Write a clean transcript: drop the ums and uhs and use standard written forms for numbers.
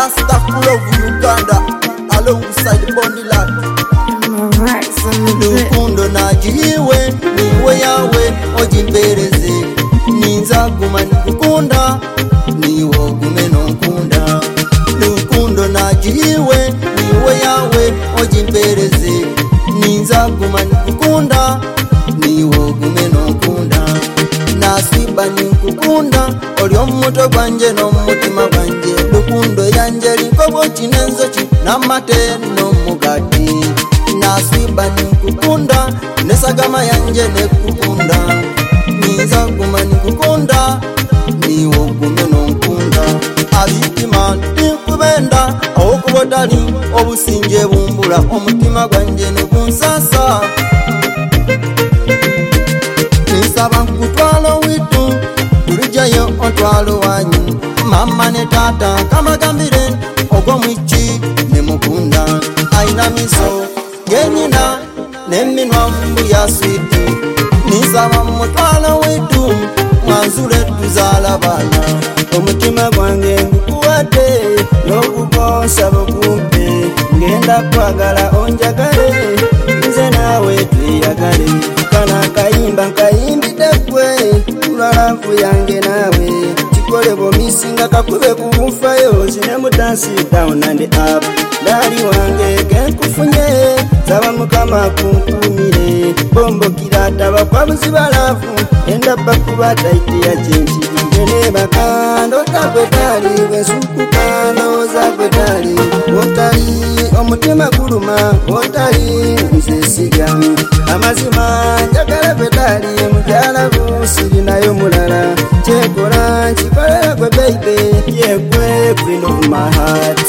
Rasta full of Uganda alongside Bondilat. Lukundo najiwe niwe yawe ojimbereze ninza guma nikukunda niwo gume nonkunda. Lukundo najiwe niwe yawe ojimbereze ninza guma nikukunda niwo gume nonkunda. Nasiba nikukunda oli omuto gwanje n'omutima gwanje. Lukundo yanje linkobo kinenzoki n'amate n'omugati. Nasiba nikukunda nesagama yanje nekukunda. Ninza guma nikukunda niwo gume nonkunda. Abitima nikubenda awo kubotali obusinge bumbula omutima gwanje negunsasa. Nisaba nkutwalo witu tulijayo ontwalo wanyu. Mama ne tata kamagambire ogwo mwichi ne mukunda. Aina miso genina neminwa mbu ya switi. Nisaba mutwalo witu mwanzure tuzala bana. Omutima gwange ngukuwadde n'okukonsa bukumpe. Ngenda kwagala onjagale nze naawe tweyagale. Kana kayimba nkayimbidde ggwe tulalavu yange naawe. Kikole bomisinga kakube kubufayo zine mu dance down and up. Dali wange genkufunye saba mukama kunkumire. Bombo kirata bakwabuzi balafu enda bakuba taiti ya chenchi. Nene bakando takwetali bwensukuka ndowooza kwetali. Wotali omutima guluma wotali nze siga. Amazima njagala kwetali mukyala busirinayo mulala. Kyekola nkikolera gwe baby yegwe queen of my heart.